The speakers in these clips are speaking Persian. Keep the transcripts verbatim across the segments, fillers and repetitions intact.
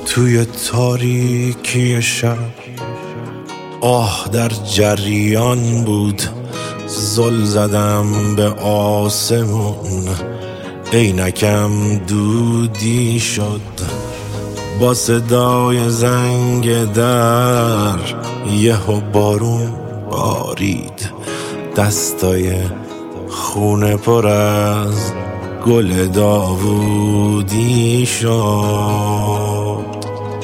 توی تاریکی شب آه در جریان بود، زل زدم به آسمون، عینکم دودی شد با صدای زنگ در. یهو بارون بارید، دستای خونه پر از گل داوودی شد.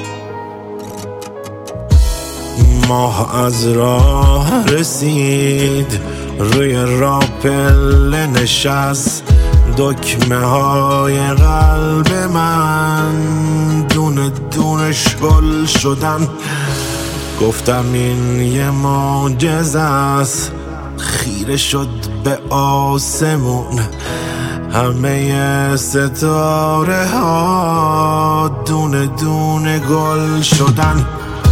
ماه از راه رسید، روی راپل نشست، دکمه های قلب من دونه دونه شل شدن. گفتم این یه معجزه است، خیره شد به آسمون، همه ستاره ها دونه دونه گل شدن.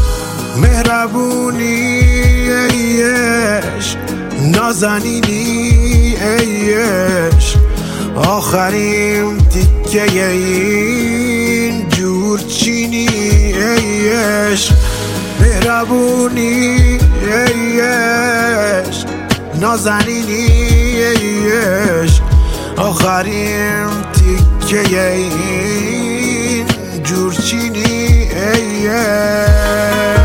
مهربونی ای عشق، نازنینی ای عشق، آخرین تیکه این جورچینی ای عشق. مهربونی ای عشق، نازنینی ای عشق، آخرین تیکه این جورچینی ای عشق.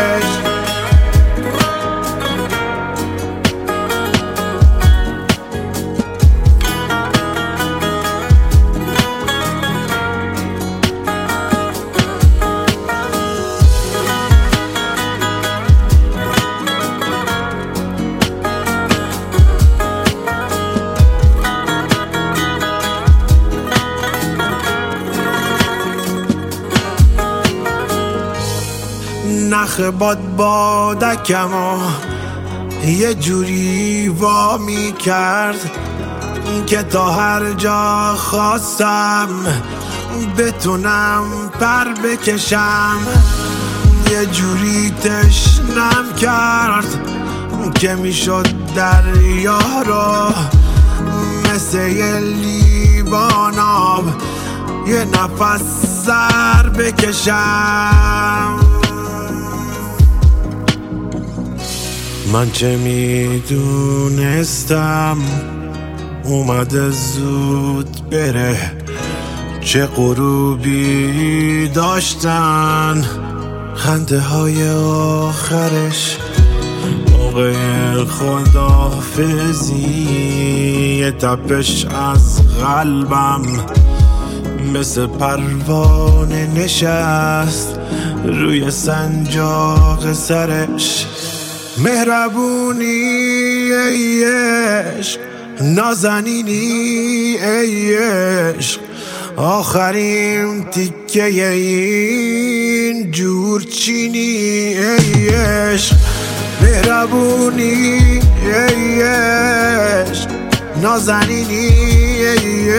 نخ باد بادکمو یه جوری وا می کرد که تا هر جا خواستم بتونم پر بکشم. یه جوری تشنم کرد که میشد دریا رو مثل یه لیوان آب یه نفس سر بکشم. من چه میدونستم اومده زود بره، چه غروبی داشتن خنده های آخرش. موقع خداحافظی تپش از قلبم مثل پروانه نشست روی سنجاق سرش. مهربونی ای عشق، نازنینی ای عشق، آخرین تیکه این جورچینی ای عشق. مهربونی ای عشق، نازنینی ای